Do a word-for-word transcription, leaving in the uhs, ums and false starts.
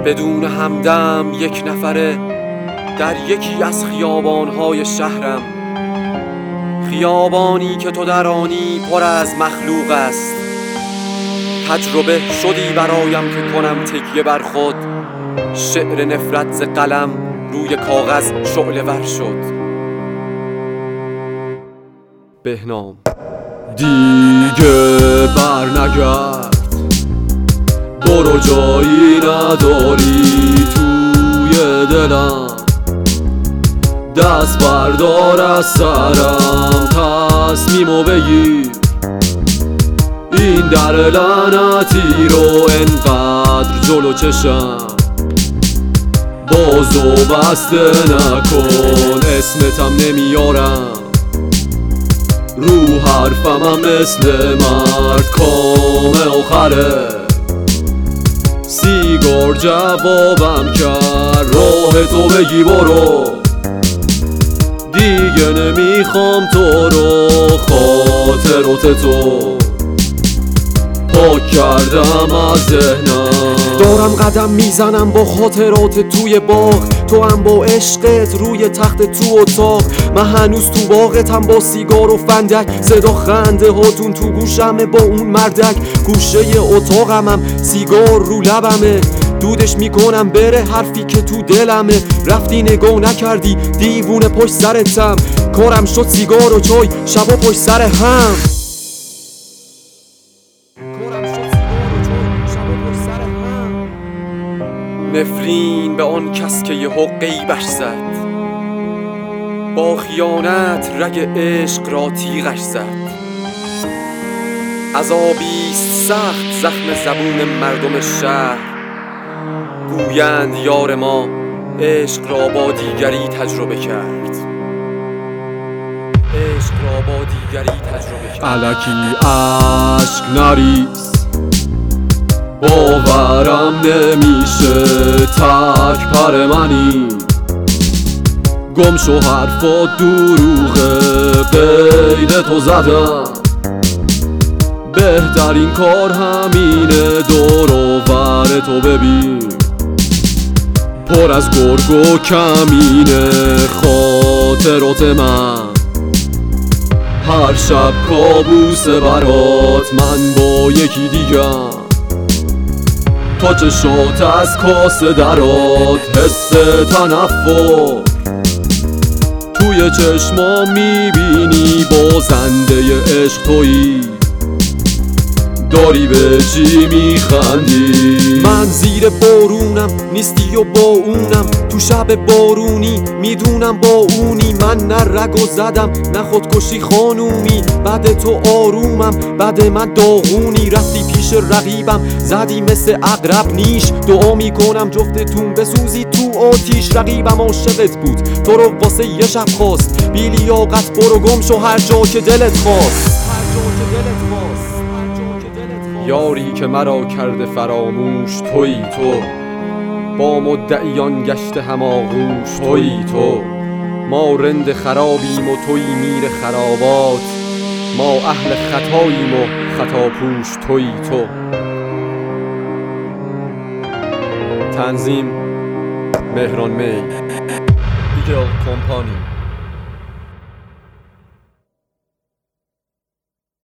بدون همدم یک نفره در یکی از خیابانهای شهرم، خیابانی که تو در آنی پر از مخلوق است. تجربه شدی برایم که کنم تکیه بر خود، شعر نفرت ز قلم روی کاغذ شعله ور شد. بهنام. دیگه بر نگرد، برو جایی نداری توی دلم، دست بردار از سرم تصمیمو بگیر. این در لعنتی رو انقدر جلو چشم بازو بسته نکن، اسمتم نمیارم رو حرفمم مثل مرد کام آخره. سیگار جوابم کرد راه تو بگی برو، دیگه نمیخوام تو رو خاطرات تو پاک کردم از ذهنم. دارم قدم میزنم با خاطرات توی باغ، تو هم با عشقت روی تخت تو اتاق. من هنوز تو باغتم با سیگار و فندک، صدا خنده هاتون تو گوشمه با اون مردک. گوشه اتاقمم سیگار رو لبمه، دودش میکنم بره حرفی که تو دلمه. رفتی نگاه نکردی دیوونه پشت سرتم، کارم شد سیگار و چای شبا پشت سر هم. نفرین به آن کس که یهو غیبش زد، با خیانت رگ عشق را تیغش زد. عذابیست سخت زخم زبون مردم شهر، گویند یار ما عشق را با دیگری تجربه کرد، عشق را با دیگری تجربه کرد. الکی عشق نریز، باورم نمیشه تک پر منی، گم شو حرفات دروغه قید تو زدم. بهترین کار همینه دور و بر تو ببین، پر از گرگ و کمینه خاطرات من. هر شب کابوسه برات من با یکی دیگم، تا چشات از کاسه درات حس تنفر، توی چشما میبینی بازنده عشق تویی، داری به چی میخندی؟ من زیر بارونم نیستی و با اونم، تو شب بارونی میدونم با اونی. من نه رگو زدم نه خودکشی خانومی، بعد تو آرومم بعد من داغونی. رفتی پیش رقیبم زدی مثل عقرب نیش، دعا میکنم جفتتون بسوزی تو آتیش. رقیبم عاشقت بود تو رو واسه یه شب خواست، بی لیاقت برو گم شو هر جا که دلت خواست. یاری که مرا کرده فراموش تویی تو، با مدعیان گشته هماغوش تویی تو. ما رند خرابیم و تویی میر خرابات، ما اهل خطاییم و خطا پوش تویی تو. تنظیم مهران می، ایگل کمپانی.